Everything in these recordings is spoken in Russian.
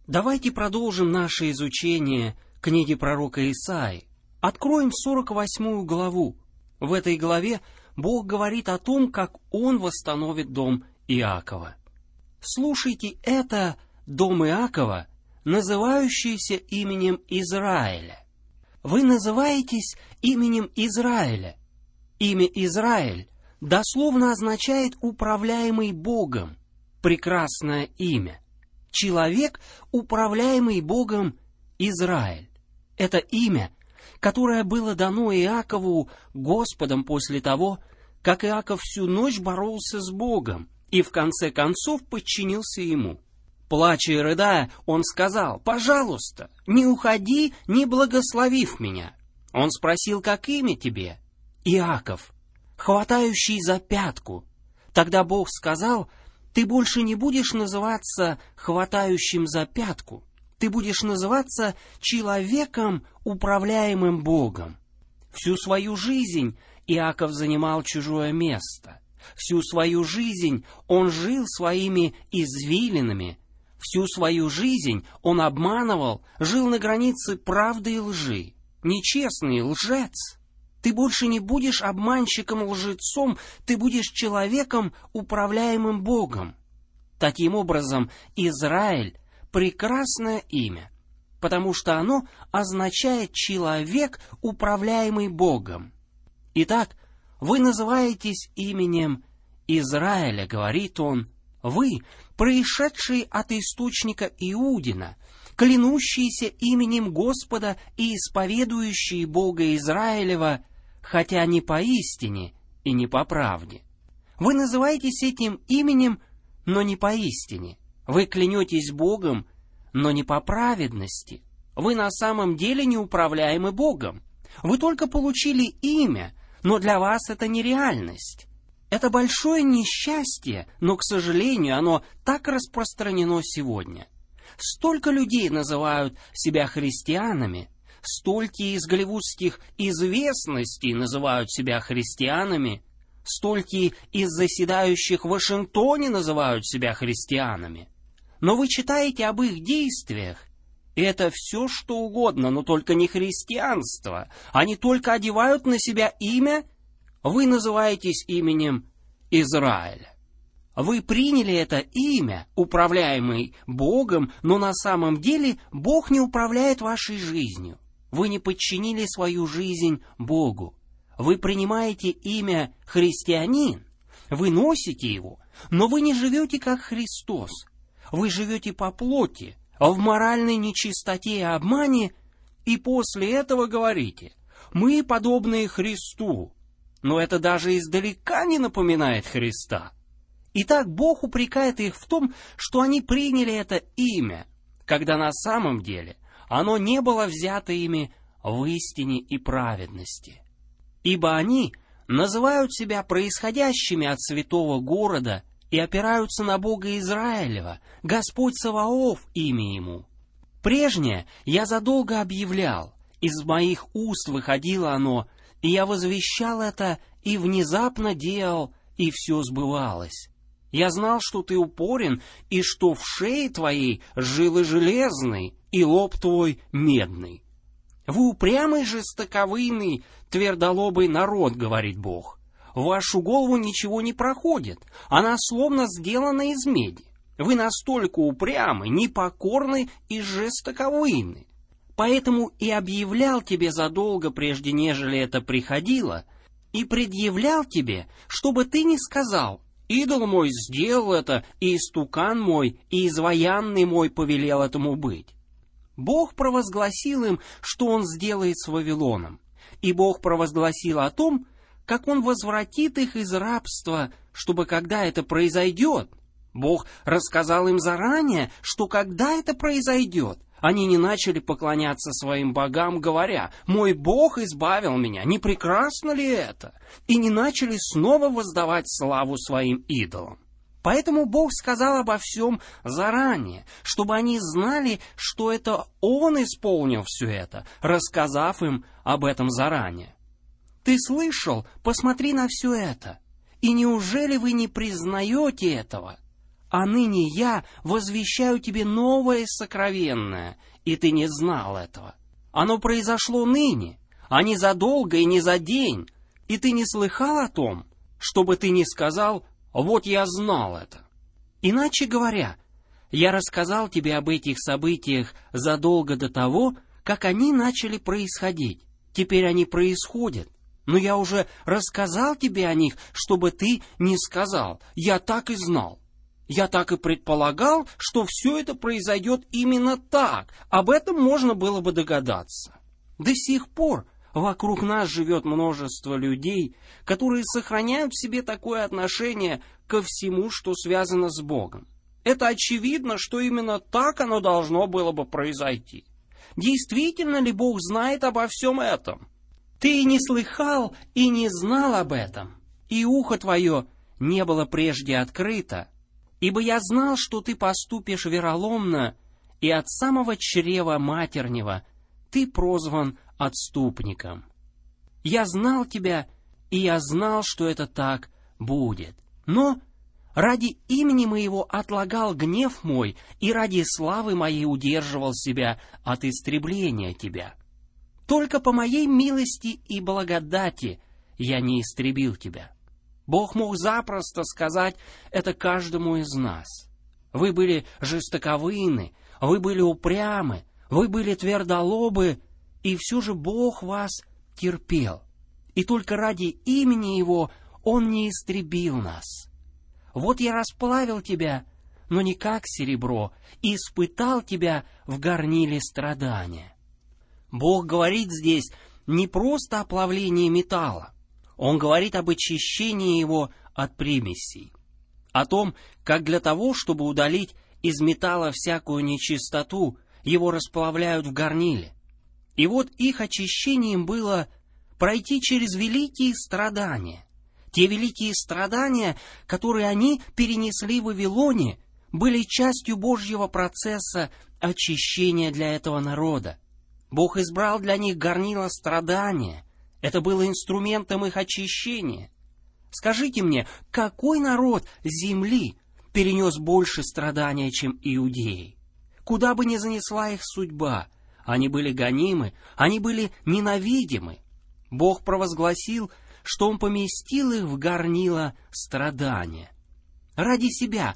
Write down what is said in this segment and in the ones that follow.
Давайте продолжим наше изучение книги пророка Исаии. Откроем 48 главу. В этой главе Бог говорит о том, как Он восстановит дом Иакова. Слушайте, это дом Иакова, называющийся именем Израиля. Вы называетесь именем Израиля. Имя Израиль дословно означает «управляемый Богом». Прекрасное имя. Человек, управляемый Богом, Израиль. Это имя, которое было дано Иакову Господом после того, как Иаков всю ночь боролся с Богом и в конце концов подчинился Ему. Плача и рыдая, он сказал: «Пожалуйста, не уходи, не благословив меня». Он спросил: «Как имя тебе?» «Иаков, хватающий за пятку». Тогда Бог сказал: «Ты больше не будешь называться хватающим за пятку, ты будешь называться человеком, управляемым Богом». Всю свою жизнь Иаков занимал чужое место. Всю свою жизнь он жил своими извилинами. Всю свою жизнь он обманывал, жил на границе правды и лжи. Нечестный лжец. Ты больше не будешь обманщиком-лжецом, ты будешь человеком, управляемым Богом. Таким образом, Израиль — прекрасное имя, потому что оно означает «человек, управляемый Богом». Итак, вы называетесь именем Израиля, говорит он, вы, происшедшие от источника Иудина, клянущиеся именем Господа и исповедующие Бога Израилева, хотя не поистине и не по правде. Вы называетесь этим именем, но не поистине. Вы клянетесь Богом, но не по праведности. Вы на самом деле не управляемы Богом. Вы только получили имя, но для вас это не реальность. Это большое несчастье, но, к сожалению, оно так распространено сегодня. Столько людей называют себя христианами, столько из голливудских известностей называют себя христианами, столько из заседающих в Вашингтоне называют себя христианами. Но вы читаете об их действиях, и это все, что угодно, но только не христианство. Они только одевают на себя имя, вы называетесь именем Израиля. Вы приняли это имя, управляемый Богом, но на самом деле Бог не управляет вашей жизнью. Вы не подчинили свою жизнь Богу. Вы принимаете имя христианин, вы носите его, но вы не живете как Христос. Вы живете по плоти, в моральной нечистоте и обмане, и после этого говорите: «Мы подобные Христу». Но это даже издалека не напоминает Христа. Итак, Бог упрекает их в том, что они приняли это имя, когда на самом деле оно не было взято ими в истине и праведности. Ибо они называют себя происходящими от святого города и опираются на Бога Израилева, Господь Саваоф имя Ему. Прежнее я задолго объявлял, из моих уст выходило оно, и я возвещал это, и внезапно делал, и все сбывалось. Я знал, что ты упорен, и что в шее твоей жилы железные, и лоб твой медный. Вы упрямый, жестоковыйный, твердолобый народ, говорит Бог. В вашу голову ничего не проходит, она словно сделана из меди. Вы настолько упрямы, непокорны и жестоковыйны. Поэтому и объявлял тебе задолго, прежде нежели это приходило, и предъявлял тебе, чтобы ты не сказал: «Идол мой сделал это, и истукан мой, и изваянный мой повелел этому быть». Бог провозгласил им, что Он сделает с Вавилоном, и Бог провозгласил о том, как Он возвратит их из рабства, чтобы когда это произойдет, Бог рассказал им заранее, что когда это произойдет, они не начали поклоняться своим богам, говоря: «Мой Бог избавил меня, не прекрасно ли это?» И не начали снова воздавать славу своим идолам. Поэтому Бог сказал обо всем заранее, чтобы они знали, что это Он исполнил все это, рассказав им об этом заранее. Ты слышал? Посмотри на все это. И неужели вы не признаете этого? а ныне я возвещаю тебе новое и сокровенное, и ты не знал этого. Оно произошло ныне, а не задолго и не за день, и ты не слыхал о том, чтобы ты не сказал: вот я знал это. Иначе говоря, я рассказал тебе об этих событиях задолго до того, как они начали происходить. Теперь они происходят, но я уже рассказал тебе о них, чтобы ты не сказал: я так и знал. Я так и предполагал, что все это произойдет именно так. Об этом можно было бы догадаться. До сих пор вокруг нас живет множество людей, которые сохраняют в себе такое отношение ко всему, что связано с Богом. Это очевидно, что именно так оно должно было бы произойти. Действительно ли Бог знает обо всем этом? Ты не слыхал и не знал об этом, и ухо твое не было прежде открыто, ибо я знал, что ты поступишь вероломно, и от самого чрева матернего ты прозван отступником. Я знал тебя, и я знал, что это так будет. Но ради имени моего отлагал гнев мой, и ради славы моей удерживал себя от истребления тебя. Только по моей милости и благодати я не истребил тебя. Бог мог запросто сказать это каждому из нас. Вы были жестоковыйны, вы были упрямы, вы были твердолобы, и все же Бог вас терпел. И только ради имени Его Он не истребил нас. Вот я расплавил тебя, но не как серебро, и испытал тебя в горниле страдания. Бог говорит здесь не просто о плавлении металла. Он говорит об очищении его от примесей, о том, как для того, чтобы удалить из металла всякую нечистоту, его расплавляют в горниле. И вот их очищением было пройти через великие страдания. Те великие страдания, которые они перенесли в Вавилоне, были частью Божьего процесса очищения для этого народа. Бог избрал для них горнило страдания. Это было инструментом их очищения. Скажите мне, какой народ земли перенес больше страдания, чем иудеи? Куда бы ни занесла их судьба, они были гонимы, они были ненавидимы. Бог провозгласил, что Он поместил их в горнило страдания. Ради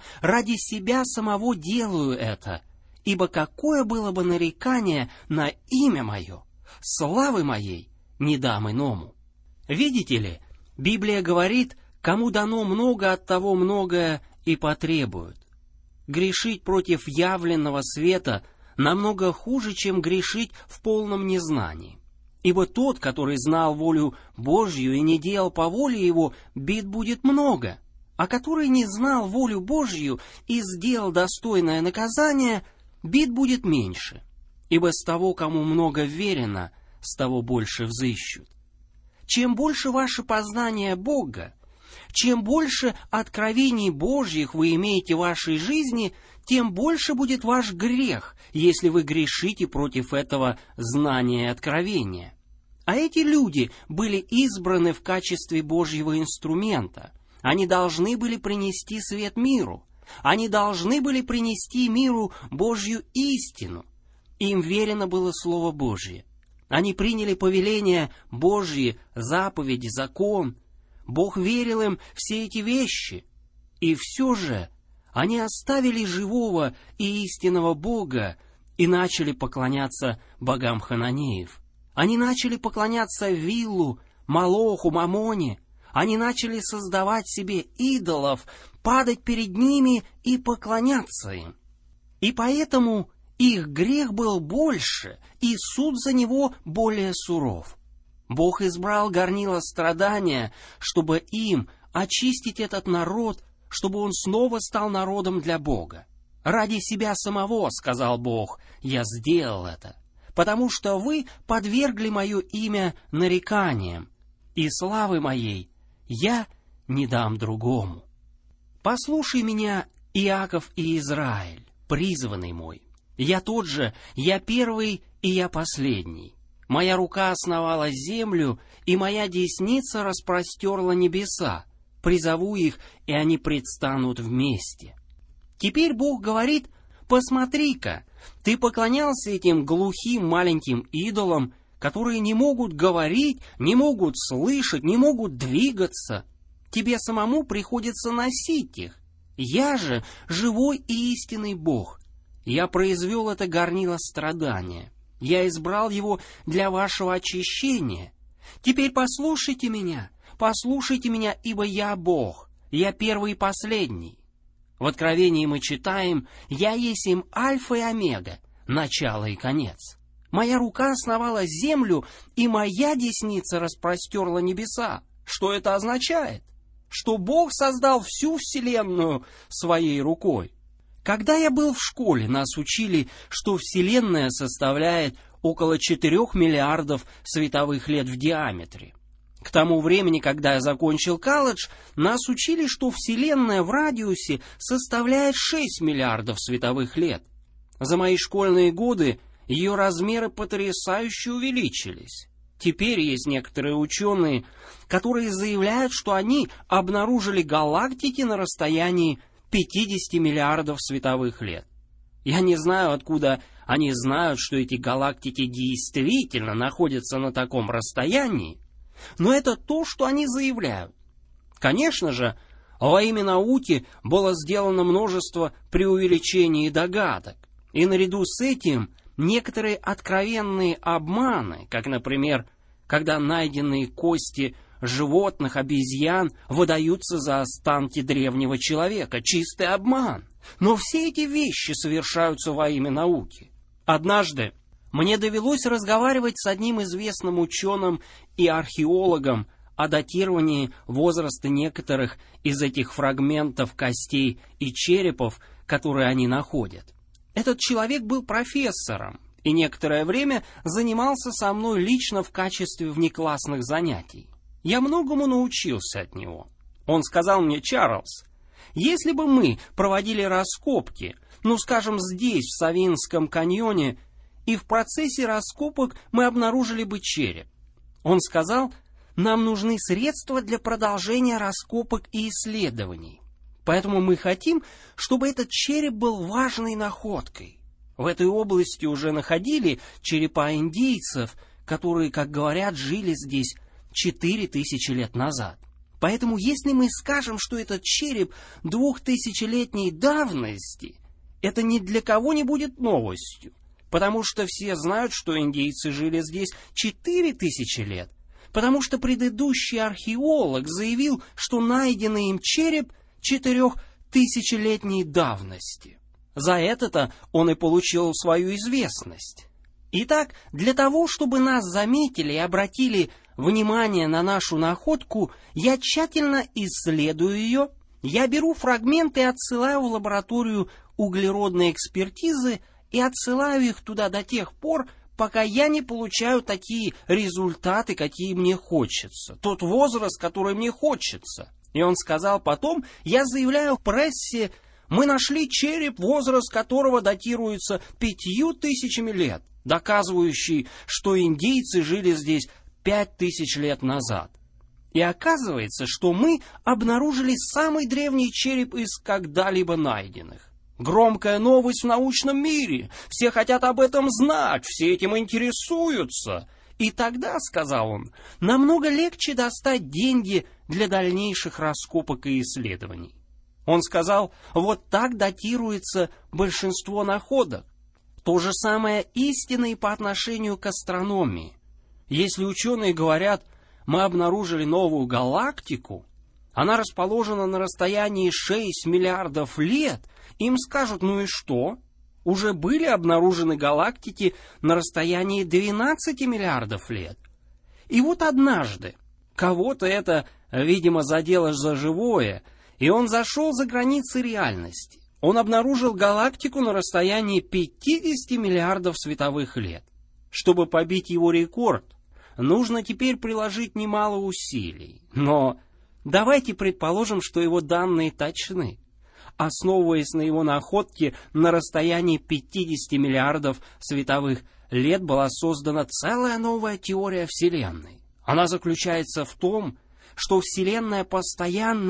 себя самого делаю это, ибо какое было бы нарекание на имя Мое, славы Моей не дам иному. Видите ли, Библия говорит, кому дано много, от того многое и потребуют. Грешить против явленного света намного хуже, чем грешить в полном незнании. Ибо тот, который знал волю Божью и не делал по воле Его, бед будет много, а который не знал волю Божью и сделал достойное наказание, бед будет меньше. Ибо с того, кому много верено, с того больше взыщут. Чем больше ваше познание Бога, чем больше откровений Божьих вы имеете в вашей жизни, тем больше будет ваш грех, если вы грешите против этого знания и откровения. А эти люди были избраны в качестве Божьего инструмента. Они должны были принести свет миру. Они должны были принести миру Божью истину. Им верено было Слово Божье. Они приняли повеления Божьи, заповеди, закон. Бог верил им все эти вещи. И все же они оставили живого и истинного Бога и начали поклоняться богам хананеев. Они начали поклоняться Виллу, Молоху, Мамоне. Они начали создавать себе идолов, падать перед ними и поклоняться им. И поэтому их грех был больше, и суд за него более суров. Бог избрал горнило страдания, чтобы им очистить этот народ, чтобы он снова стал народом для Бога. «Ради себя самого, — сказал Бог, — я сделал это, потому что вы подвергли мое имя нареканиям, и славы моей я не дам другому. Послушай меня, Иаков и Израиль, призванный мой. Я тот же, я первый и я последний. Моя рука основала землю, и моя десница распростерла небеса. Призову их, и они предстанут вместе. Теперь Бог говорит: посмотри-ка, ты поклонялся этим глухим маленьким идолам, которые не могут говорить, не могут слышать, не могут двигаться. Тебе самому приходится носить их. Я же живой и истинный Бог. Я произвел это горнило страдания. Я избрал его для вашего очищения. Теперь послушайте меня, ибо я Бог, я первый и последний. В Откровении мы читаем: «Я есть им Альфа и Омега, начало и конец. Моя рука основала землю, и моя десница распростерла небеса». Что это означает? Что Бог создал всю вселенную своей рукой. Когда я был в школе, нас учили, что Вселенная составляет около 4 миллиардов световых лет в диаметре. К тому времени, когда я закончил колледж, нас учили, что Вселенная в радиусе составляет 6 миллиардов световых лет. За мои школьные годы ее размеры потрясающе увеличились. Теперь есть некоторые ученые, которые заявляют, что они обнаружили галактики на расстоянии 50 миллиардов световых лет. Я не знаю, откуда они знают, что эти галактики действительно находятся на таком расстоянии, но это то, что они заявляют. Конечно же, во имя науки было сделано множество преувеличений и догадок, и наряду с этим некоторые откровенные обманы, как, например, когда найденные кости животных, обезьян выдаются за останки древнего человека. Чистый обман. Но все эти вещи совершаются во имя науки. Однажды мне довелось разговаривать с одним известным ученым и археологом о датировании возраста некоторых из этих фрагментов костей и черепов, которые они находят. Этот человек был профессором и некоторое время занимался со мной лично в качестве внеклассных занятий. Я многому научился от него. Он сказал мне: «Чарльз, если бы мы проводили раскопки, скажем, здесь, в Савинском каньоне, и в процессе раскопок мы обнаружили бы череп». Он сказал: «Нам нужны средства для продолжения раскопок и исследований. Поэтому мы хотим, чтобы этот череп был важной находкой. В этой области уже находили черепа индейцев, которые, как говорят, жили здесь 4000 лет назад. Поэтому если мы скажем, что этот череп 2000-летней давности, это ни для кого не будет новостью, потому что все знают, что индейцы жили здесь 4000 лет, потому что предыдущий археолог заявил, что найденный им череп 4000-летней давности. За это-то он и получил свою известность. Итак, для того, чтобы нас заметили и обратили внимание на нашу находку, я тщательно исследую ее, я беру фрагменты и отсылаю в лабораторию углеродной экспертизы и отсылаю их туда до тех пор, пока я не получаю такие результаты, какие мне хочется, тот возраст, который мне хочется. И он сказал: потом я заявляю в прессе: мы нашли череп, возраст которого датируется 5000 лет, доказывающий, что индейцы жили здесь 5000 лет назад. И оказывается, что мы обнаружили самый древний череп из когда-либо найденных. Громкая новость в научном мире. Все хотят об этом знать, все этим интересуются. И тогда, сказал он, намного легче достать деньги для дальнейших раскопок и исследований. Он сказал: вот так датируется большинство находок. То же самое истинно и по отношению к астрономии. Если ученые говорят: мы обнаружили новую галактику, она расположена на расстоянии 6 миллиардов лет, им скажут: ну и что? Уже были обнаружены галактики на расстоянии 12 миллиардов лет. И вот однажды кого-то это, видимо, задело за живое, и он зашел за границы реальности. Он обнаружил галактику на расстоянии 50 миллиардов световых лет. Чтобы побить его рекорд, нужно теперь приложить немало усилий. Но давайте предположим, что его данные точны. Основываясь на его находке, на расстоянии 50 миллиардов световых лет была создана целая новая теория Вселенной. Она заключается в том, что Вселенная постоянно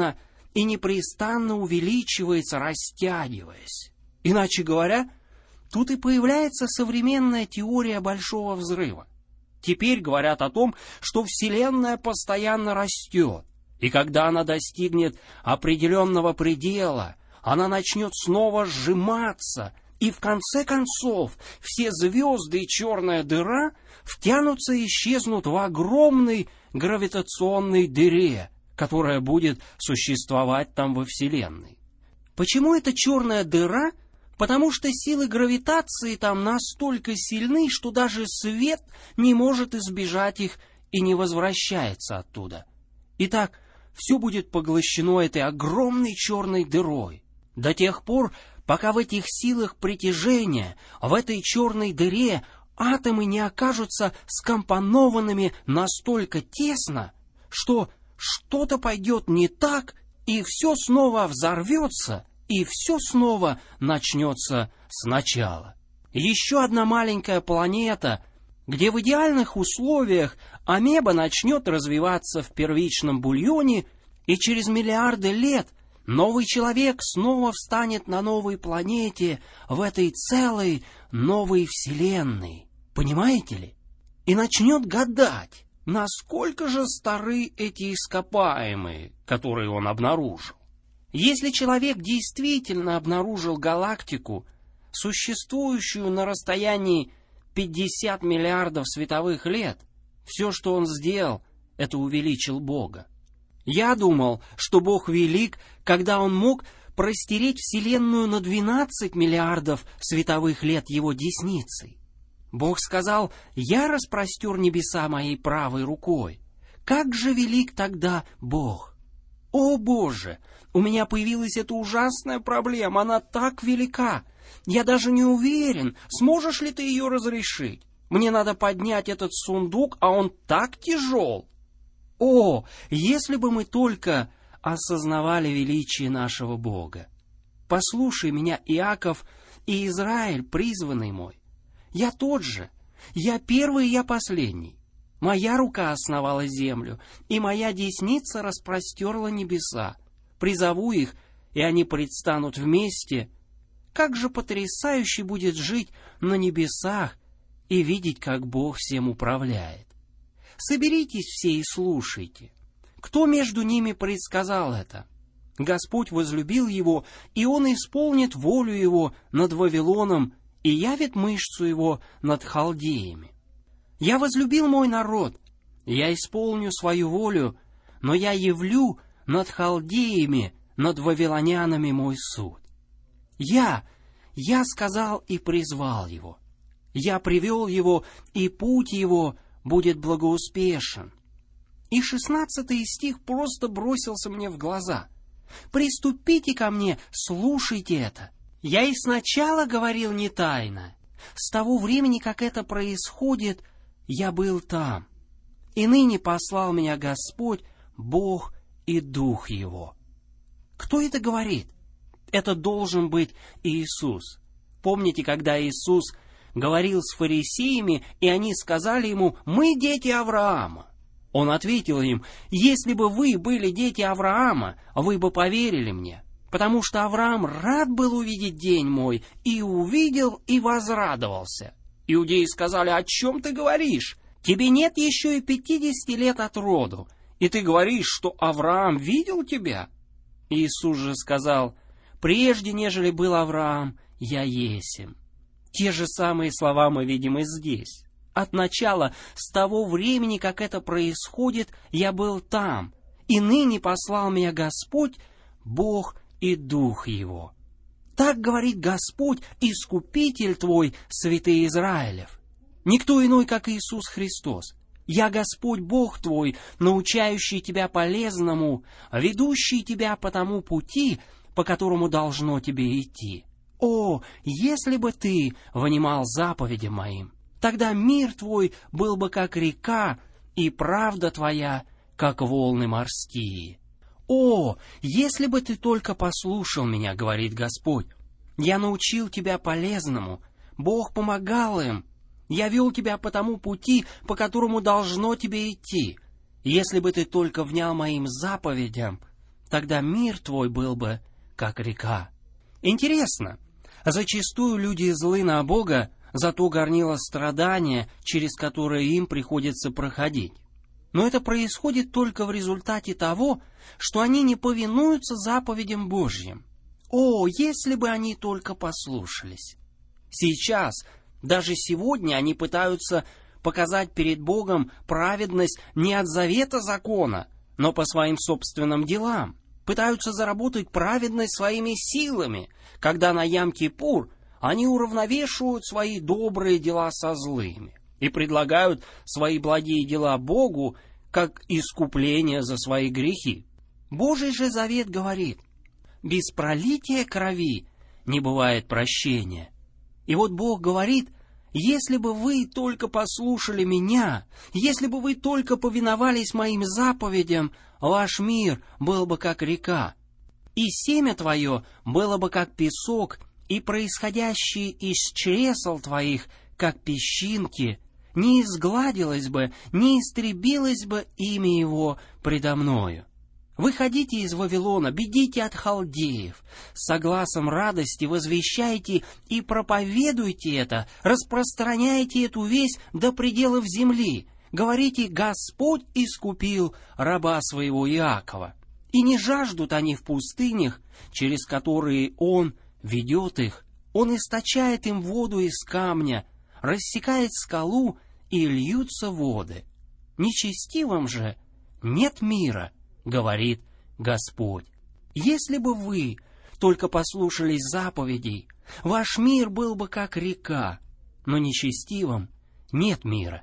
и непрестанно увеличивается, растягиваясь. Иначе говоря, тут и появляется современная теория Большого взрыва. Теперь говорят о том, что Вселенная постоянно растет, и когда она достигнет определенного предела, она начнет снова сжиматься, и в конце концов все звезды и черная дыра втянутся и исчезнут в огромной гравитационной дыре, которая будет существовать там во Вселенной. Почему это черная дыра? Потому что силы гравитации там настолько сильны, что даже свет не может избежать их и не возвращается оттуда. Итак, все будет поглощено этой огромной черной дырой. До тех пор, пока в этих силах притяжения, в этой черной дыре атомы не окажутся скомпонованными настолько тесно, что что-то пойдет не так, и все снова взорвется, и все снова начнется сначала. Еще одна маленькая планета, где в идеальных условиях амеба начнет развиваться в первичном бульоне, и через миллиарды лет новый человек снова встанет на новой планете в этой целой новой вселенной. Понимаете ли? И начнет гадать, насколько же стары эти ископаемые, которые он обнаружил. Если человек действительно обнаружил галактику, существующую на расстоянии 50 миллиардов световых лет, все, что он сделал, это увеличил Бога. Я думал, что Бог велик, когда Он мог простереть Вселенную на 12 миллиардов световых лет Его десницей. Бог сказал: «Я распростер небеса моей правой рукой». Как же велик тогда Бог! О Боже! У меня появилась эта ужасная проблема, она так велика. Я даже не уверен, сможешь ли ты ее разрешить. Мне надо поднять этот сундук, а он так тяжел. О, если бы мы только осознавали величие нашего Бога. Послушай меня, Иаков и Израиль, призванный мой. Я тот же, я первый и я последний. Моя рука основала землю, и моя десница распростерла небеса. Призову их, и они предстанут вместе. Как же потрясающе будет жить на небесах и видеть, как Бог всем управляет. Соберитесь все и слушайте. Кто между ними предсказал это? Господь возлюбил его, и он исполнит волю его над Вавилоном и явит мышцу его над халдеями. Я возлюбил мой народ, я исполню свою волю, но я явлю над халдеями, над вавилонянами мой суд. Я сказал и призвал его. Я привел его, и путь его будет благоуспешен. И 16 стих просто бросился мне в глаза. «Приступите ко мне, слушайте это. Я и сначала говорил не тайно. С того времени, как это происходит, я был там. И ныне послал меня Господь, Бог и Дух Его». Кто это говорит? Это должен быть Иисус. Помните, когда Иисус говорил с фарисеями, и они сказали ему: «Мы дети Авраама». Он ответил им: «Если бы вы были дети Авраама, вы бы поверили мне, потому что Авраам рад был увидеть день мой, и увидел, и возрадовался». Иудеи сказали: «О чем ты говоришь? Тебе нет еще и 50 лет от роду, и ты говоришь, что Авраам видел тебя?» Иисус же сказал: «Прежде, нежели был Авраам, я есмь». Те же самые слова мы видим и здесь. От начала, с того времени, как это происходит, я был там, и ныне послал меня Господь, Бог и Дух Его. Так говорит Господь, Искупитель твой, святый Израилев. Никто иной, как Иисус Христос. Я Господь Бог твой, научающий тебя полезному, ведущий тебя по тому пути, по которому должно тебе идти. О, если бы ты внимал заповедям моим, тогда мир твой был бы как река, и правда твоя, как волны морские. О, если бы ты только послушал меня, говорит Господь. Я научил тебя полезному, Бог помогал им. Я вел тебя по тому пути, по которому должно тебе идти. Если бы ты только внял моим заповедям, тогда мир твой был бы, как река». Интересно, зачастую люди злы на Бога за то горнило страдания, через которое им приходится проходить. Но это происходит только в результате того, что они не повинуются заповедям Божьим. О, если бы они только послушались! Сейчас, даже сегодня, они пытаются показать перед Богом праведность не от завета закона, но по своим собственным делам. Пытаются заработать праведность своими силами, когда на Йом-Кипур они уравновешивают свои добрые дела со злыми и предлагают свои благие дела Богу как искупление за свои грехи. Божий же завет говорит: без пролития крови не бывает прощения. И вот Бог говорит: если бы вы только послушали меня, если бы вы только повиновались моим заповедям, ваш мир был бы как река, и семя твое было бы как песок, и происходящее из чресел твоих, как песчинки, не изгладилось бы, не истребилось бы имя его предо мною. Выходите из Вавилона, бегите от халдеев, с гласом радости возвещайте и проповедуйте это, распространяйте эту весть до пределов земли. Говорите: Господь искупил раба своего Иакова. И не жаждут они в пустынях, через которые Он ведет их. Он источает им воду из камня, рассекает скалу, и льются воды. Нечестивым же нет мира, говорит Господь. Если бы вы только послушались заповедей, ваш мир был бы как река, но нечестивым нет мира.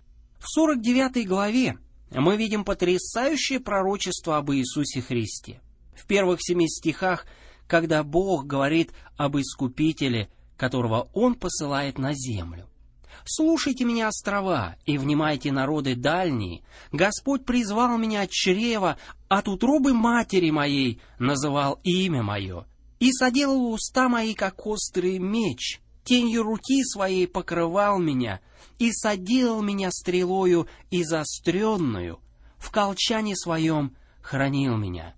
В 49 главе мы видим потрясающее пророчество об Иисусе Христе. В первых 7 стихах, когда Бог говорит об Искупителе, которого Он посылает на землю. «Слушайте меня, острова, и внимайте, народы дальние. Господь призвал меня от чрева, от утробы матери моей называл имя мое, и соделал уста мои, как острый меч, тенью руки своей покрывал меня, и соделал меня стрелою изостренную, в колчане своем хранил меня».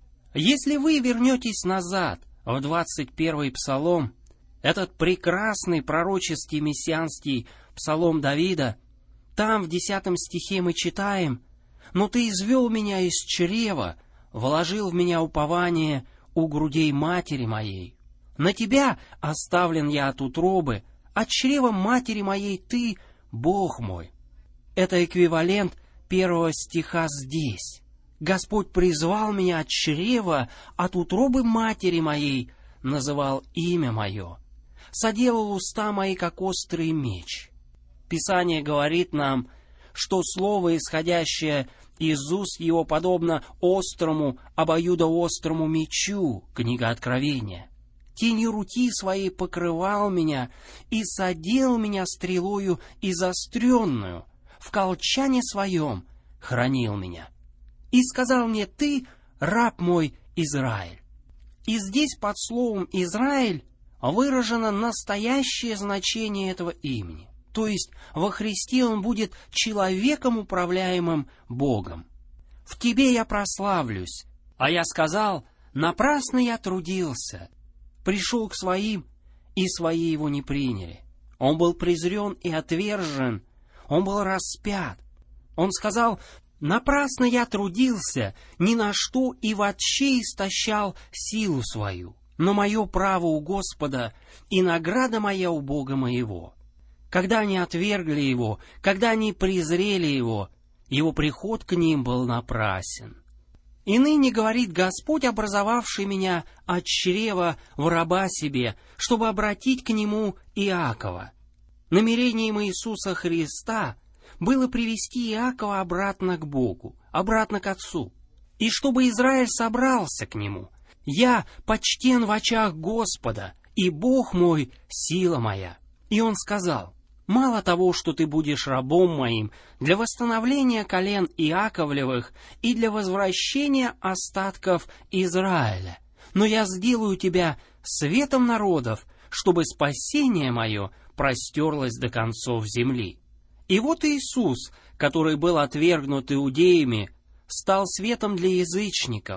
Если вы вернетесь назад в 21-й псалом, этот прекрасный пророческий мессианский псалом Давида, там в 10 стихе мы читаем: «Но ты извел меня из чрева, вложил в меня упование у грудей матери моей. На тебя оставлен я от утробы, от чрева матери моей ты, Бог мой». Это эквивалент 1 стиха здесь. «Господь призвал меня от чрева, от утробы матери моей, называл имя мое, соделал уста мои, как острый меч». Писание говорит нам, что слово, исходящее из уст его, подобно острому, обоюдоострому мечу. Книга Откровения. «Тенью руки своей покрывал меня и садил меня стрелою изостренную, в колчане своем хранил меня. И сказал мне: ты, раб мой Израиль». И здесь под словом «Израиль» выражено настоящее значение этого имени. То есть во Христе он будет человеком, управляемым Богом. «В тебе я прославлюсь, а я сказал: напрасно я трудился. Пришел к своим, и свои его не приняли. Он был презрен и отвержен, он был распят. Он сказал: напрасно я трудился, ни на что и вообще истощал силу свою. Но мое право у Господа, и награда моя у Бога моего». Когда они отвергли его, когда они презрели его, его приход к ним был напрасен. «И ныне, говорит Господь, образовавший меня от чрева в раба себе, чтобы обратить к нему Иакова». Намерением Иисуса Христа было привести Иакова обратно к Богу, обратно к Отцу, и чтобы Израиль собрался к нему. «Я почтен в очах Господа, и Бог мой — сила моя». И он сказал: «Мало того, что ты будешь рабом моим для восстановления колен Иаковлевых и для возвращения остатков Израиля, но я сделаю тебя светом народов, чтобы спасение мое простерлось до концов земли». И вот Иисус, который был отвергнут иудеями, стал светом для язычников,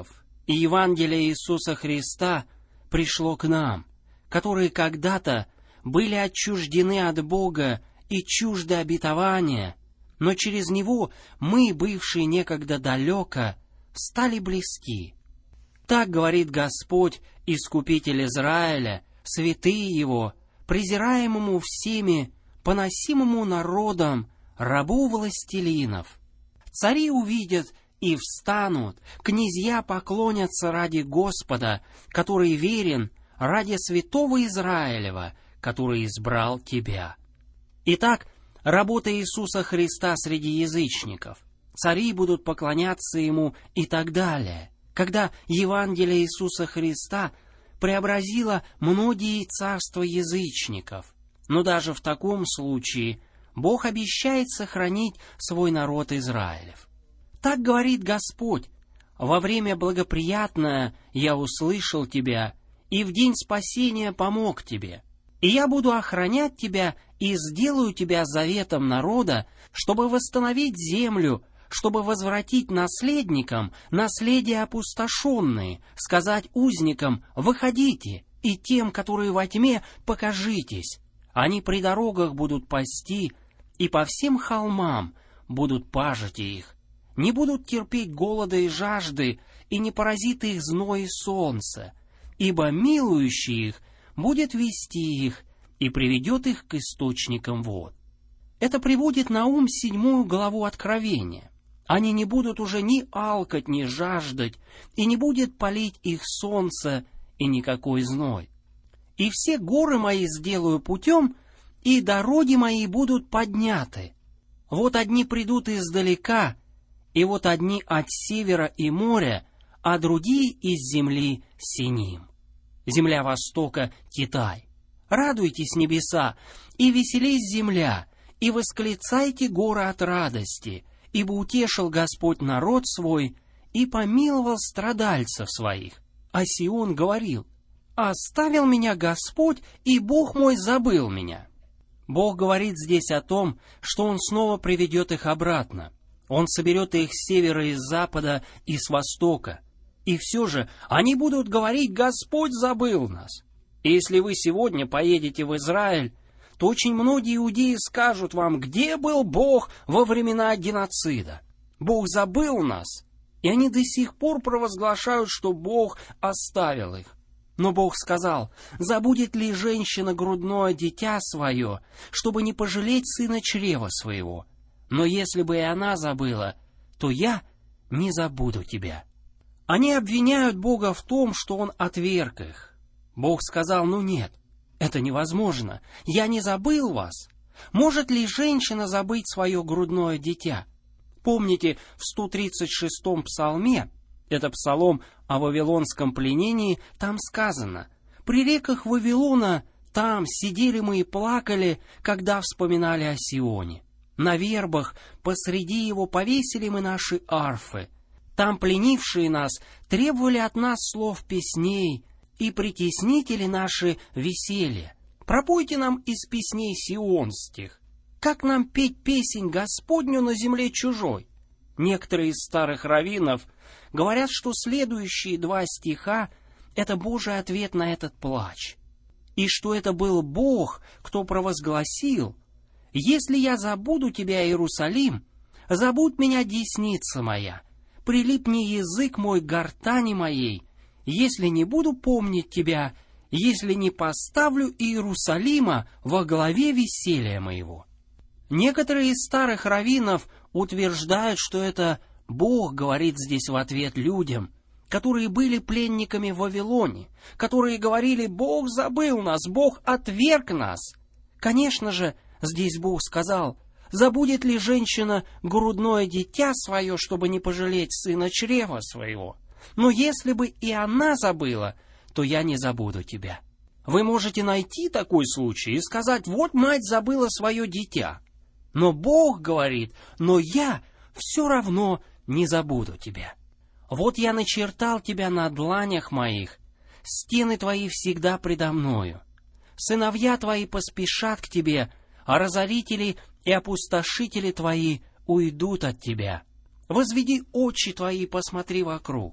И Евангелие Иисуса Христа пришло к нам, которые когда-то были отчуждены от Бога и чужды обетования, но через Него мы, бывшие некогда далеко, стали близки. Так говорит Господь, Искупитель Израиля, святые Его, презираемому всеми, поносимому народом, рабу властелинов. Цари увидят и встанут, князья поклонятся ради Господа, который верен, ради святого Израилева, который избрал тебя. Итак, работа Иисуса Христа среди язычников. Цари будут поклоняться Ему и так далее, когда Евангелие Иисуса Христа преобразило многие царства язычников. Но даже в таком случае Бог обещает сохранить свой народ Израилев. Так говорит Господь: «Во время благоприятное я услышал тебя, и в день спасения помог тебе. И я буду охранять тебя и сделаю тебя заветом народа, чтобы восстановить землю, чтобы возвратить наследникам наследие опустошенные, сказать узникам: выходите, и тем, которые во тьме, покажитесь. Они при дорогах будут пасти, и по всем холмам будут пажити их. Не будут терпеть голода и жажды, и не поразит их зной и солнце, ибо милующий их будет вести их и приведет их к источникам вод». Это приводит на ум 7 главу Откровения. Они не будут уже ни алкать, ни жаждать, и не будет палить их солнце и никакой зной. «И все горы мои сделаю путем, и дороги мои будут подняты. Вот одни придут издалека, и вот одни от севера и моря, а другие из земли Синим. Земля Востока — Китай. Радуйтесь, небеса, и веселись земля, и восклицайте горы от радости, ибо утешил Господь народ свой и помиловал страдальцев своих. А Сион говорил: «Оставил меня Господь, и Бог мой забыл меня». Бог говорит здесь о том, что Он снова приведет их обратно. Он соберет их с севера и с запада и с востока. И все же они будут говорить: «Господь забыл нас». И если вы сегодня поедете в Израиль, то очень многие иудеи скажут вам: где был Бог во времена геноцида? Бог забыл нас. И они до сих пор провозглашают, что Бог оставил их. Но Бог сказал: забудет ли женщина грудное дитя свое, чтобы не пожалеть сына чрева своего? Но если бы и она забыла, то я не забуду тебя. Они обвиняют Бога в том, что Он отверг их. Бог сказал: ну нет, это невозможно, я не забыл вас. Может ли женщина забыть свое грудное дитя? Помните, в 136-м псалме, это псалом о вавилонском пленении, там сказано: «При реках Вавилона там сидели мы и плакали, когда вспоминали о Сионе. На вербах посреди его повесили мы наши арфы. Там пленившие нас требовали от нас слов песней, и притеснители наши веселья. Пропойте нам из песней сионских. Как нам петь песнь Господню на земле чужой?» Некоторые из старых раввинов говорят, что следующие 2 стиха — это Божий ответ на этот плач. И что это был Бог, кто провозгласил: «Если я забуду тебя, Иерусалим, забудь меня, десница моя, прилипни язык мой к гортани моей, если не буду помнить тебя, если не поставлю Иерусалима во главе веселья моего». Некоторые из старых раввинов утверждают, что это Бог говорит здесь в ответ людям, которые были пленниками в Вавилоне, которые говорили: «Бог забыл нас, Бог отверг нас». Конечно же, здесь Бог сказал: «Забудет ли женщина грудное дитя свое, чтобы не пожалеть сына чрева своего? Но если бы и она забыла, то я не забуду тебя». Вы можете найти такой случай и сказать: «Вот мать забыла свое дитя». Но Бог говорит: «Но я все равно не забуду тебя. Вот я начертал тебя на дланях моих, стены твои всегда предо мною. Сыновья твои поспешат к тебе, а разорители и опустошители твои уйдут от тебя. Возведи очи твои и посмотри вокруг.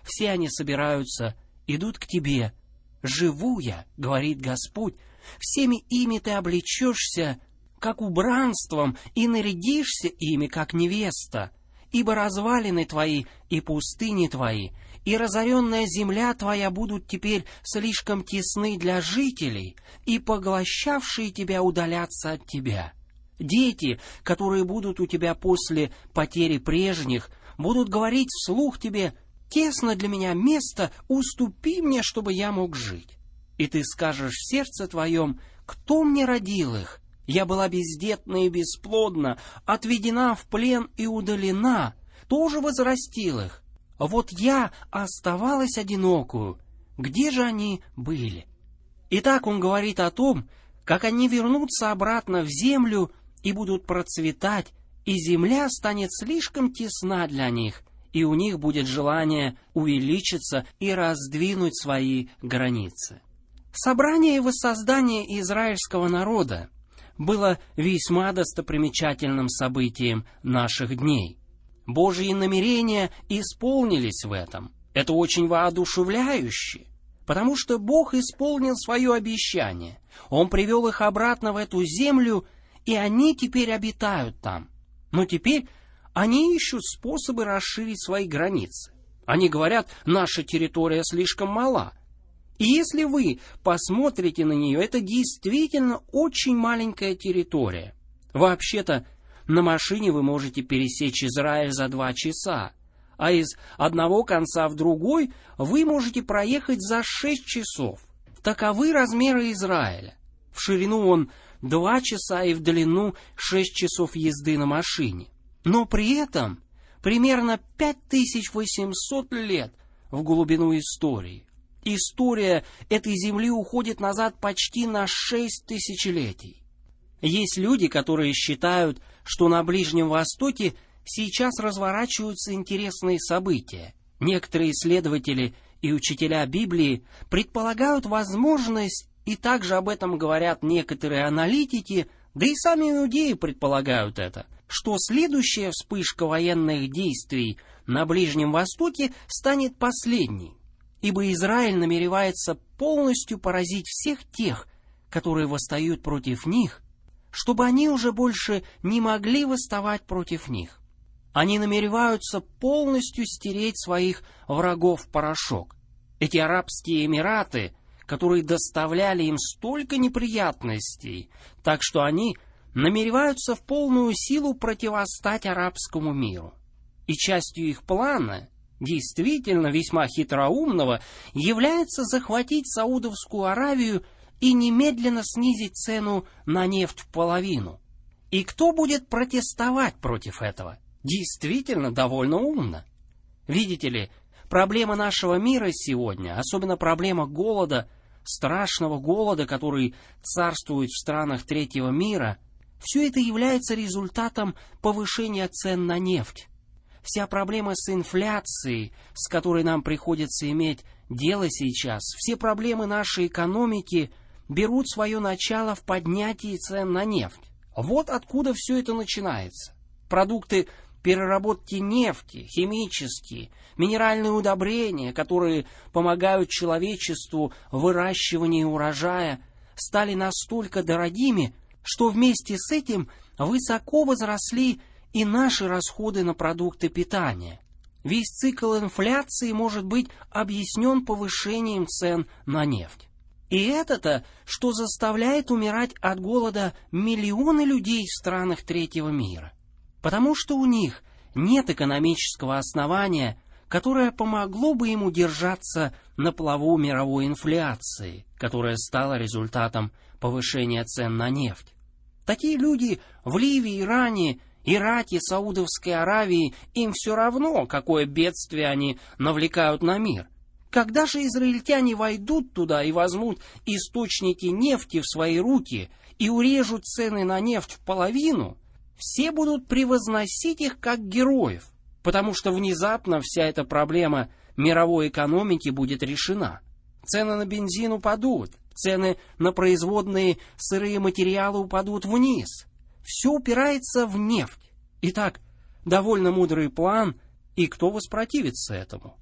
все они собираются, идут к тебе. Живу я, говорит Господь, всеми ими ты облечешься, как убранством, и нарядишься ими, как невеста. Ибо развалины твои и пустыни твои, и разоренная земля твоя будут теперь слишком тесны для жителей, и поглощавшие тебя удалятся от тебя. Дети, которые будут у тебя после потери прежних, будут говорить вслух тебе: «Тесно для меня место, уступи мне, чтобы я мог жить». И ты скажешь в сердце твоем: «Кто мне родил их? Я была бездетна и бесплодна, отведена в плен и удалена, тоже возрастил их. Вот я оставалась одинокую. Где же они были?» Итак, он говорит о том, как они вернутся обратно в землю и будут процветать, и земля станет слишком тесна для них, и у них будет желание увеличиться и раздвинуть свои границы. Собрание и воссоздание израильского народа было весьма достопримечательным событием наших дней. Божьи намерения исполнились в этом. Это очень воодушевляюще, потому что Бог исполнил свое обещание. Он привел их обратно в эту землю, и они теперь обитают там. Но теперь они ищут способы расширить свои границы. Они говорят: наша территория слишком мала. И если вы посмотрите на нее, это действительно очень маленькая территория. Вообще-то, на машине вы можете пересечь Израиль за 2 часа, а из одного конца в другой вы можете проехать за 6 часов. Таковы размеры Израиля. В ширину он 2 часа и в длину 6 часов езды на машине. Но при этом примерно 5800 лет в глубину истории. История этой земли уходит назад почти на 6 тысячелетий. Есть люди, которые считают, что на Ближнем Востоке сейчас разворачиваются интересные события. Некоторые исследователи и учителя Библии предполагают возможность, и также об этом говорят некоторые аналитики, да и сами иудеи предполагают это, что следующая вспышка военных действий на Ближнем Востоке станет последней, ибо Израиль намеревается полностью поразить всех тех, которые восстают против них, чтобы они уже больше не могли восставать против них. Они намереваются полностью стереть своих врагов в порошок. Эти Арабские Эмираты, которые доставляли им столько неприятностей, так что они намереваются в полную силу противостать арабскому миру. И частью их плана, действительно весьма хитроумного, является захватить Саудовскую Аравию и немедленно снизить цену на нефть в половину. И кто будет протестовать против этого? Действительно довольно умно. Видите ли, проблема нашего мира сегодня, особенно проблема голода, страшного голода, который царствует в странах третьего мира, все это является результатом повышения цен на нефть. Вся проблема с инфляцией, с которой нам приходится иметь дело сейчас, все проблемы нашей экономики берут свое начало в поднятии цен на нефть. Вот откуда все это начинается. Продукты переработки нефти, химические, минеральные удобрения, которые помогают человечеству в выращивании урожая, стали настолько дорогими, что вместе с этим высоко возросли и наши расходы на продукты питания. Весь цикл инфляции может быть объяснен повышением цен на нефть. И это-то, что заставляет умирать от голода миллионы людей в странах третьего мира. Потому что у них нет экономического основания, которое помогло бы им удержаться на плаву мировой инфляции, которая стала результатом повышения цен на нефть. Такие люди в Ливии, Иране, Ираке, Саудовской Аравии, им все равно, какое бедствие они навлекают на мир. Когда же израильтяне войдут туда и возьмут источники нефти в свои руки и урежут цены на нефть в половину, все будут превозносить их как героев, потому что внезапно вся эта проблема мировой экономики будет решена. Цены на бензин упадут, цены на производные сырые материалы упадут вниз. Все упирается в нефть. Итак, довольно мудрый план, и кто воспротивится этому?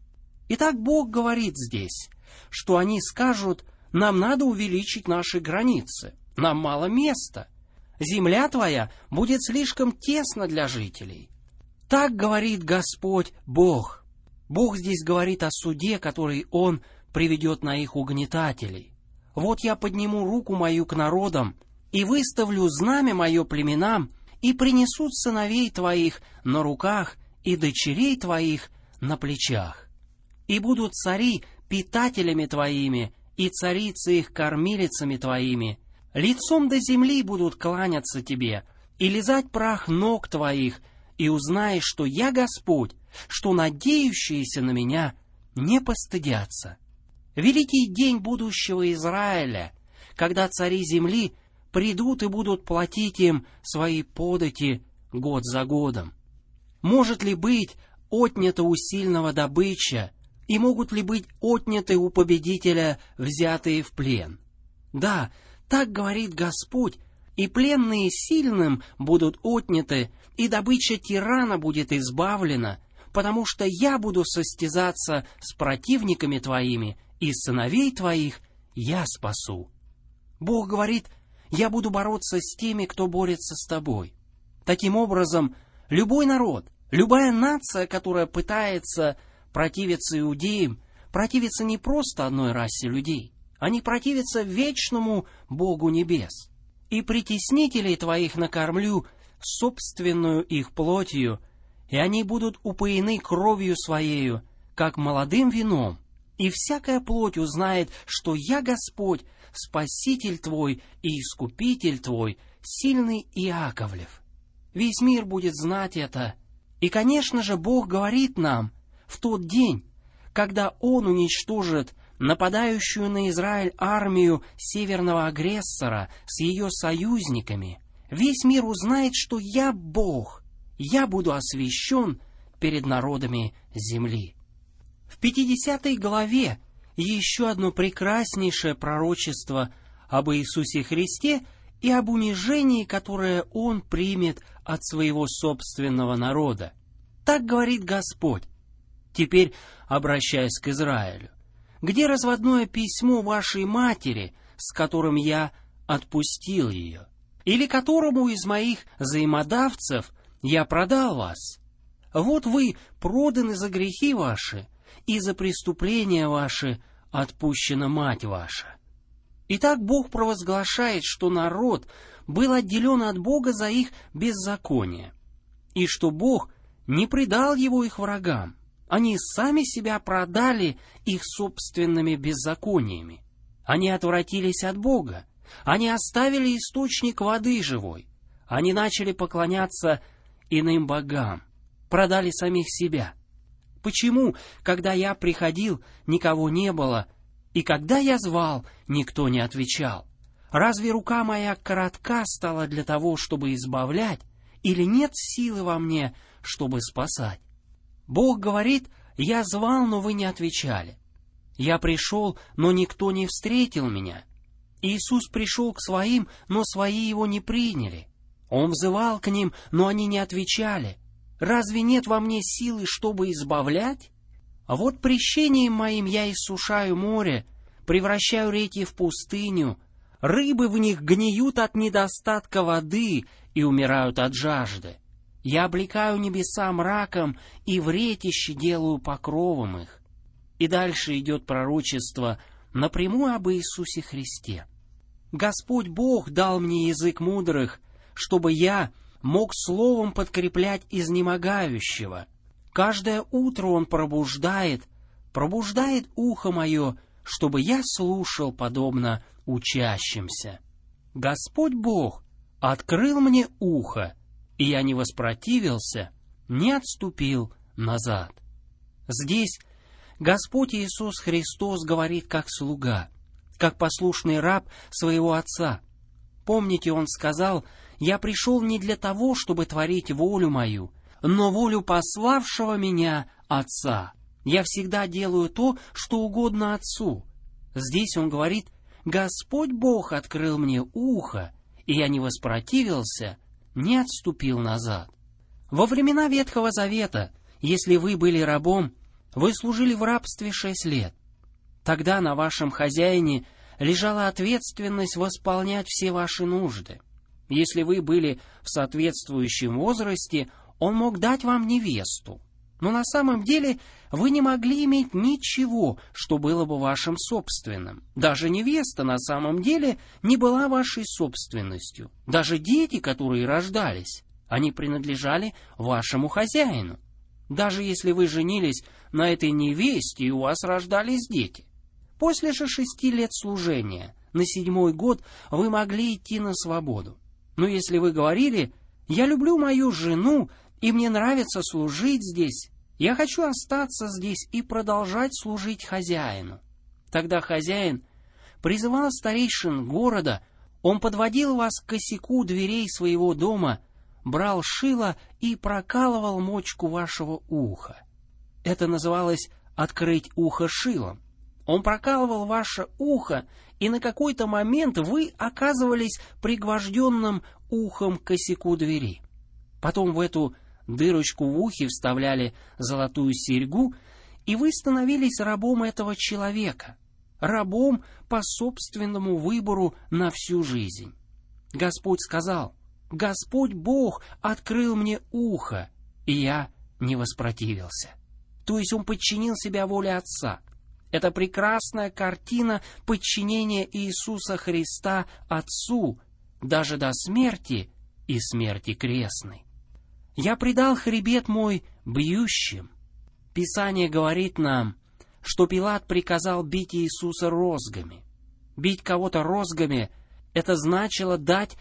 Итак, Бог говорит здесь, что они скажут: нам надо увеличить наши границы, нам мало места, земля твоя будет слишком тесна для жителей. Так говорит Господь Бог. Бог здесь говорит о суде, который Он приведет на их угнетателей. Вот я подниму руку мою к народам и выставлю знамя мое племенам, и принесут сыновей твоих на руках и дочерей твоих на плечах. И будут цари питателями твоими, и царицы их кормилицами твоими. Лицом до земли будут кланяться тебе, и лизать прах ног твоих, и узнаешь, что я Господь, что надеющиеся на меня не постыдятся. Великий день будущего Израиля, когда цари земли придут и будут платить им свои подати год за годом. Может ли быть отнята у сильного добыча, и могут ли быть отняты у победителя взятые в плен? Да, так говорит Господь, и пленные сильным будут отняты, и добыча тирана будет избавлена, потому что я буду состязаться с противниками твоими, и сыновей твоих я спасу. Бог говорит: я буду бороться с теми, кто борется с тобой. Таким образом, любой народ, любая нация, которая пытается противиться иудеям, противится не просто одной расе людей, они противятся вечному Богу небес. И притеснителей твоих накормлю собственную их плотью, и они будут упоены кровью своею, как молодым вином, и всякая плоть узнает, что я Господь, Спаситель твой и Искупитель твой, сильный Иаковлев. Весь мир будет знать это. И, конечно же, Бог говорит нам в тот день, когда Он уничтожит нападающую на Израиль армию северного агрессора с ее союзниками, весь мир узнает, что я Бог, я буду освящен перед народами земли. В 50 главе еще одно прекраснейшее пророчество об Иисусе Христе и об унижении, которое Он примет от своего собственного народа. Так говорит Господь, теперь обращаясь к Израилю: где разводное письмо вашей матери, с которым я отпустил ее? Или которому из моих взаимодавцев я продал вас? Вот вы проданы за грехи ваши, и за преступления ваши отпущена мать ваша. Итак, Бог провозглашает, что народ был отделен от Бога за их беззаконие, и что Бог не предал его их врагам. Они сами себя продали их собственными беззакониями. Они отвратились от Бога. Они оставили источник воды живой. Они начали поклоняться иным богам, продали самих себя. Почему, когда я приходил, никого не было, и когда я звал, никто не отвечал? Разве рука моя коротка стала для того, чтобы избавлять, или нет силы во мне, чтобы спасать? Бог говорит: я звал, но вы не отвечали. Я пришел, но никто не встретил меня. Иисус пришел к своим, но свои его не приняли. Он взывал к ним, но они не отвечали. Разве нет во мне силы, чтобы избавлять? А вот прещением моим я иссушаю море, превращаю реки в пустыню, рыбы в них гниют от недостатка воды и умирают от жажды. Я облекаю небеса мраком и вретище делаю покровом их. И дальше идет пророчество напрямую об Иисусе Христе. Господь Бог дал мне язык мудрых, чтобы я мог словом подкреплять изнемогающего. Каждое утро Он пробуждает ухо мое, чтобы я слушал подобно учащимся. Господь Бог открыл мне ухо, и я не воспротивился, не отступил назад. Здесь Господь Иисус Христос говорит как слуга, как послушный раб своего Отца. Помните, Он сказал: «Я пришел не для того, чтобы творить волю мою, но волю пославшего меня Отца. Я всегда делаю то, что угодно Отцу». Здесь Он говорит: «Господь Бог открыл мне ухо, и я не воспротивился, не отступил назад». Во времена Ветхого Завета, если вы были рабом, Вы служили в рабстве 6 лет. Тогда на вашем хозяине лежала ответственность восполнять все ваши нужды. Если вы были в соответствующем возрасте, он мог дать вам невесту. Но на самом деле вы не могли иметь ничего, что было бы вашим собственным. Даже невеста на самом деле не была вашей собственностью. Даже дети, которые рождались, они принадлежали вашему хозяину. Даже если вы женились на этой невесте, и у вас рождались дети. После же 6 лет служения, на 7-й год, вы могли идти на свободу. Но если вы говорили: «Я люблю мою жену, и мне нравится служить здесь, я хочу остаться здесь и продолжать служить хозяину», тогда хозяин призывал старейшин города, он подводил вас к косяку дверей своего дома, брал шило и прокалывал мочку вашего уха. Это называлось «открыть ухо шилом». Он прокалывал ваше ухо, и на какой-то момент вы оказывались пригвожденным ухом к косяку двери. Потом в эту дырочку в ухе вставляли золотую серьгу, и вы становились рабом этого человека, рабом по собственному выбору на всю жизнь. Господь сказал: «Господь Бог открыл мне ухо, и я не воспротивился». То есть он подчинил себя воле Отца. Это прекрасная картина подчинения Иисуса Христа Отцу, даже до смерти и смерти крестной. «Я предал хребет мой бьющим». Писание говорит нам, что Пилат приказал бить Иисуса розгами. Бить кого-то розгами — это значило дать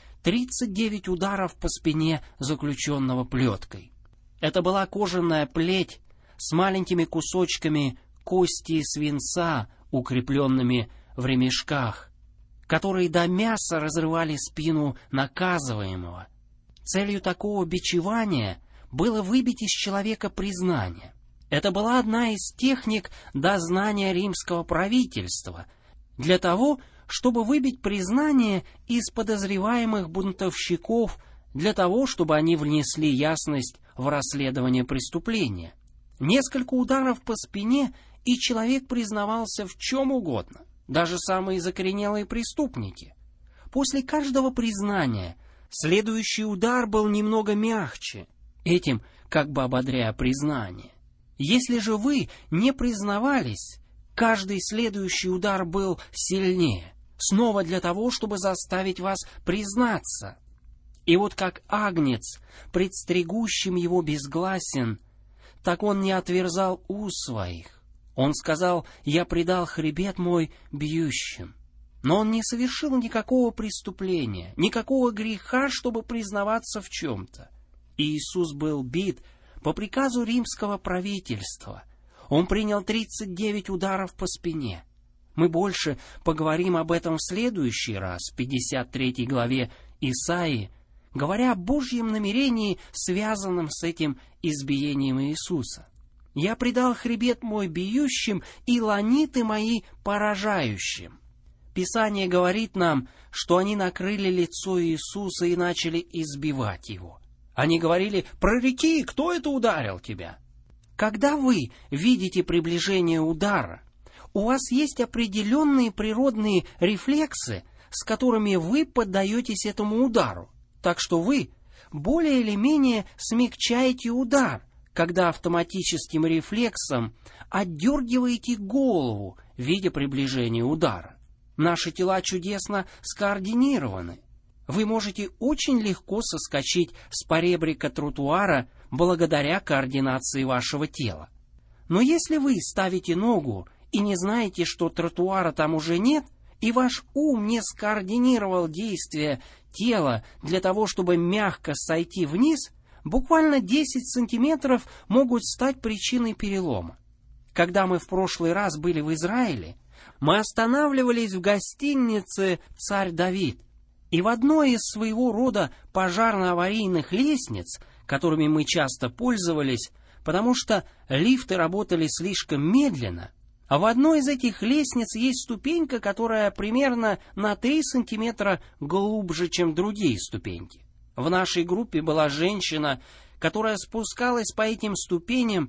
39 ударов по спине заключенного плеткой. Это была кожаная плеть с маленькими кусочками кости и свинца, укрепленными в ремешках, которые до мяса разрывали спину наказываемого. Целью такого бичевания было выбить из человека признание. Это была одна из техник дознания римского правительства, для того, чтобы выбить признание из подозреваемых бунтовщиков, для того, чтобы они внесли ясность в расследование преступления. Несколько ударов по спине, и человек признавался в чем угодно, даже самые закоренелые преступники. После каждого признания следующий удар был немного мягче, этим как бы ободряя признание. Если же вы не признавались, каждый следующий удар был сильнее, снова для того, чтобы заставить вас признаться. И вот как агнец, пред стригущим его безгласен, так он не отверзал уст своих. Он сказал: «Я предал хребет мой бьющим». Но он не совершил никакого преступления, никакого греха, чтобы признаваться в чем-то. Иисус был бит по приказу римского правительства. Он принял 39 ударов по спине. Мы больше поговорим об этом в следующий раз, в 53 главе Исаии, говоря о Божьем намерении, связанном с этим избиением Иисуса. «Я предал хребет мой бьющим и ланиты мои поражающим». Писание говорит нам, что они накрыли лицо Иисуса и начали избивать его. Они говорили: «Прореки, кто это ударил тебя?» Когда вы видите приближение удара, у вас есть определенные природные рефлексы, с которыми вы поддаетесь этому удару. Так что вы более или менее смягчаете удар, когда автоматическим рефлексом отдергиваете голову, видя приближение удара. Наши тела чудесно скоординированы. Вы можете очень легко соскочить с поребрика тротуара благодаря координации вашего тела. Но если вы ставите ногу и не знаете, что тротуара там уже нет, и ваш ум не скоординировал действия тела для того, чтобы мягко сойти вниз, буквально 10 сантиметров могут стать причиной перелома. Когда мы в прошлый раз были в Израиле, мы останавливались в гостинице «Царь Давид», и в одной из своего рода пожарно-аварийных лестниц, которыми мы часто пользовались, потому что лифты работали слишком медленно, а в одной из этих лестниц есть ступенька, которая примерно на 3 сантиметра глубже, чем другие ступеньки. В нашей группе была женщина, которая спускалась по этим ступеням,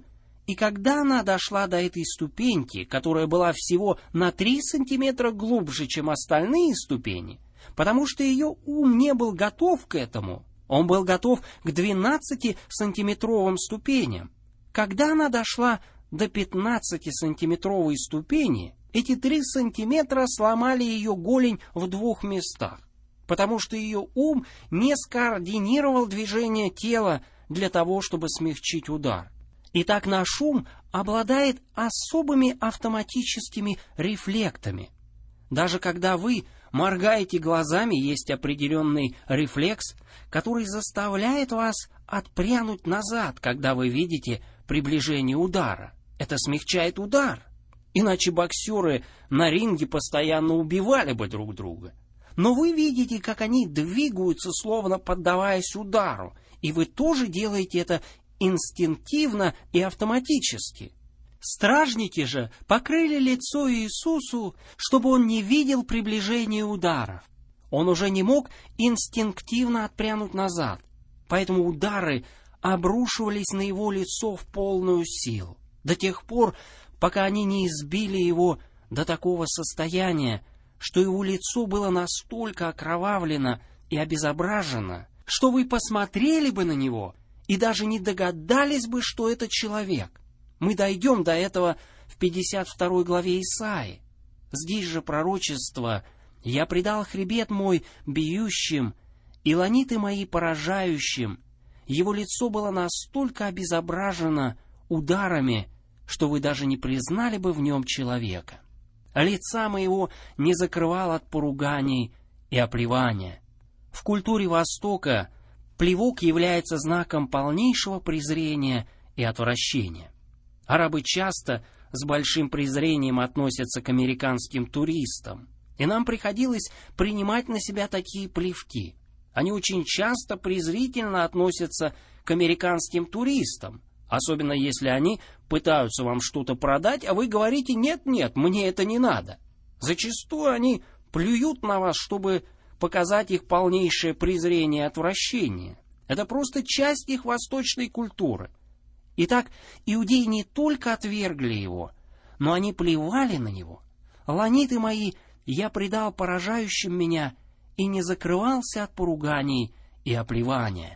И когда она дошла до этой ступеньки, которая была всего на 3 сантиметра глубже, чем остальные ступени, потому что ее ум не был готов к этому, он был готов к 12-сантиметровым ступеням. Когда она дошла до 15-сантиметровой ступени, эти 3 сантиметра сломали ее голень в 2 местах, потому что ее ум не скоординировал движение тела для того, чтобы смягчить удар. Итак, наш ум обладает особыми автоматическими рефлектами. Даже когда вы моргаете глазами, есть определенный рефлекс, который заставляет вас отпрянуть назад, когда вы видите приближение удара. Это смягчает удар. Иначе боксеры на ринге постоянно убивали бы друг друга. Но вы видите, как они двигаются, словно поддаваясь удару, и вы тоже делаете это инстинктивно и автоматически. Стражники же покрыли лицо Иисусу, чтобы он не видел приближения ударов. Он уже не мог инстинктивно отпрянуть назад, поэтому удары обрушивались на его лицо в полную силу, до тех пор, пока они не избили его до такого состояния, что его лицо было настолько окровавлено и обезображено, что вы посмотрели бы на него и даже не догадались бы, что это человек. Мы дойдем до этого в 52 главе Исаии. Здесь же пророчество: «Я предал хребет мой бьющим, и ланиты мои поражающим». Его лицо было настолько обезображено ударами, что вы даже не признали бы в нем человека. Лица моего не закрывал от поруганий и оплевания. В культуре Востока плевок является знаком полнейшего презрения и отвращения. Арабы часто с большим презрением относятся к американским туристам, и нам приходилось принимать на себя такие плевки. Они очень часто презрительно относятся к американским туристам, особенно если они пытаются вам что-то продать, а вы говорите: «Нет-нет, мне это не надо». Зачастую они плюют на вас, чтобы показать их полнейшее презрение и отвращение. Это просто часть их восточной культуры. Итак, иудеи не только отвергли его, но они плевали на него. «Ланиты мои я предал поражающим меня, и не закрывался от поруганий и оплевания».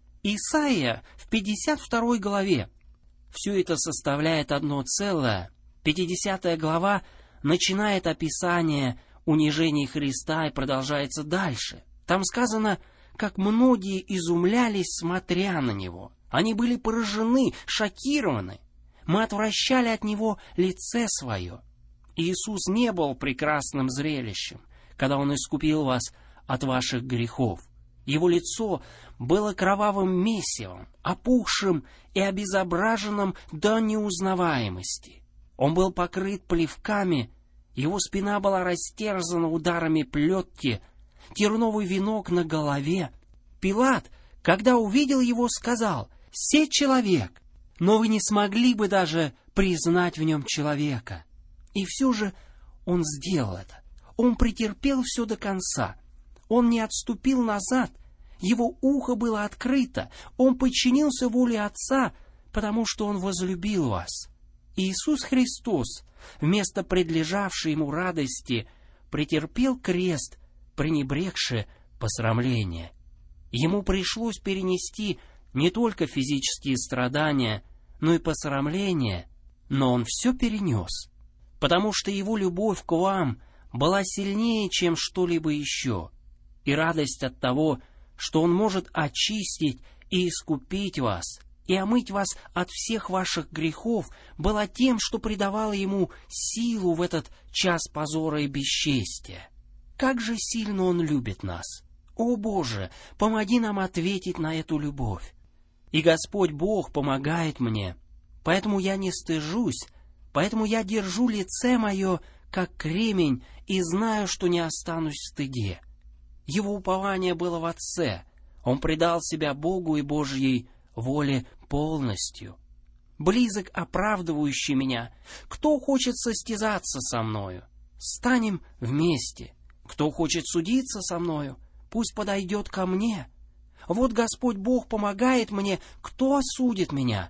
Исайя в 52 главе. Все это составляет одно целое. 50 глава начинает описание унижений Христа и продолжается дальше. Там сказано, как многие изумлялись, смотря на Него. Они были поражены, шокированы. Мы отвращали от Него лице свое. Иисус не был прекрасным зрелищем, когда Он искупил вас от ваших грехов. Его лицо было кровавым месивом, опухшим и обезображенным до неузнаваемости. Он был покрыт плевками, его спина была растерзана ударами плетки, терновый венок на голове. Пилат, когда увидел его, сказал: «Се человек», но вы не смогли бы даже признать в нем человека. И все же он сделал это. Он претерпел все до конца. Он не отступил назад. Его ухо было открыто. Он подчинился воле Отца, потому что Он возлюбил вас. Иисус Христос, вместо предлежавшей Ему радости, претерпел крест, пренебрегши посрамление. Ему пришлось перенести не только физические страдания, но и посрамление, но Он все перенес, потому что Его любовь к вам была сильнее, чем что-либо еще, и радость от того, что Он может очистить и искупить вас, и омыть вас от всех ваших грехов, была тем, что придавало Ему силу в этот час позора и бесчестия. Как же сильно Он любит нас! О Боже, помоги нам ответить на эту любовь! И Господь Бог помогает мне, поэтому я не стыжусь, поэтому я держу лице мое, как кремень, и знаю, что не останусь в стыде. Его упование было в Отце. Он предал себя Богу и Божьей воле полностью. Близок оправдывающий меня. Кто хочет состязаться со мною? Станем вместе. Кто хочет судиться со мною? Пусть подойдет ко мне. Вот Господь Бог помогает мне. Кто осудит меня?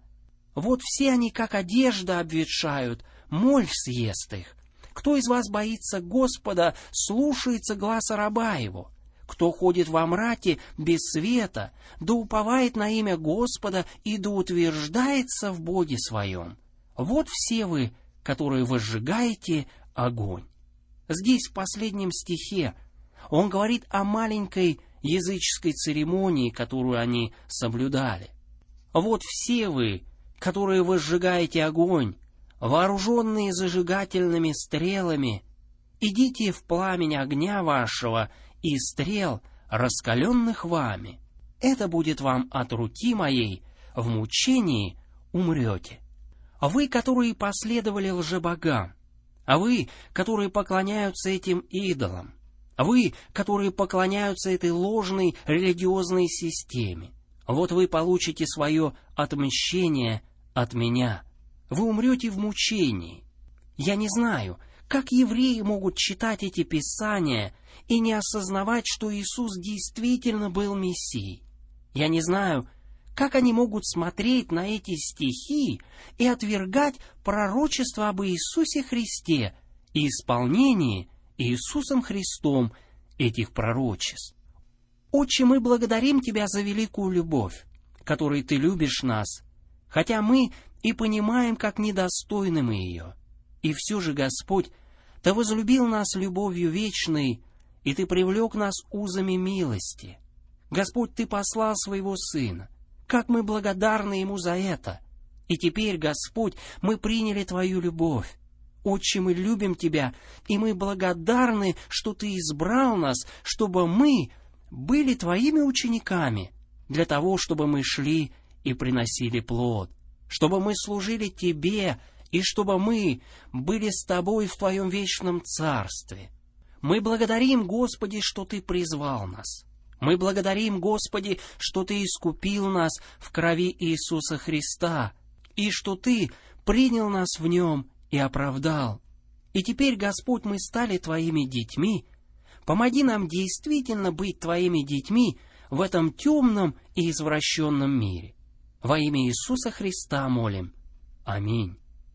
Вот все они, как одежда, обветшают, моль съест их. Кто из вас боится Господа, слушается гласа раба его? Кто ходит во мраке без света, да уповает на имя Господа и да утверждается в Боге своем? Вот все вы, которые возжигаете огонь». Здесь, в последнем стихе, он говорит о маленькой языческой церемонии, которую они соблюдали. «Вот все вы, которые возжигаете огонь, вооруженные зажигательными стрелами, идите в пламень огня вашего и стрел, раскаленных вами. Это будет вам от руки моей, в мучении умрете. А вы, которые последовали лжебогам, а вы, которые поклоняются этим идолам, а вы, которые поклоняются этой ложной религиозной системе, вот вы получите свое отмщение от меня. Вы умрете в мучении. Я не знаю, как евреи могут читать эти писания и не осознавать, что Иисус действительно был Мессией. Я не знаю, как они могут смотреть на эти стихи и отвергать пророчество об Иисусе Христе и исполнении Иисусом Христом этих пророчеств. Отче, мы благодарим Тебя за великую любовь, которой Ты любишь нас, хотя мы и понимаем, как недостойны мы ее. И все же, Господь, Ты возлюбил нас любовью вечной, и Ты привлек нас узами милости. Господь, Ты послал Своего Сына. Как мы благодарны Ему за это! И теперь, Господь, мы приняли Твою любовь. Отче, мы любим Тебя, и мы благодарны, что Ты избрал нас, чтобы мы были Твоими учениками, для того, чтобы мы шли и приносили плод, чтобы мы служили Тебе, и чтобы мы были с Тобой в Твоем вечном Царстве. Мы благодарим, Господи, что Ты призвал нас. Мы благодарим, Господи, что Ты искупил нас в крови Иисуса Христа, и что Ты принял нас в Нем и оправдал. И теперь, Господь, мы стали Твоими детьми. Помоги нам действительно быть Твоими детьми в этом темном и извращенном мире. Во имя Иисуса Христа молим. Аминь.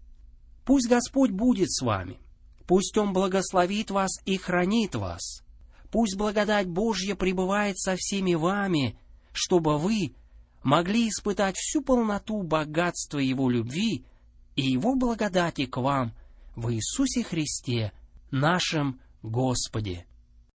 Пусть Господь будет с вами. Пусть Он благословит вас и хранит вас. Пусть благодать Божья пребывает со всеми вами, чтобы вы могли испытать всю полноту богатства Его любви и Его благодати к вам в Иисусе Христе, нашем Господе.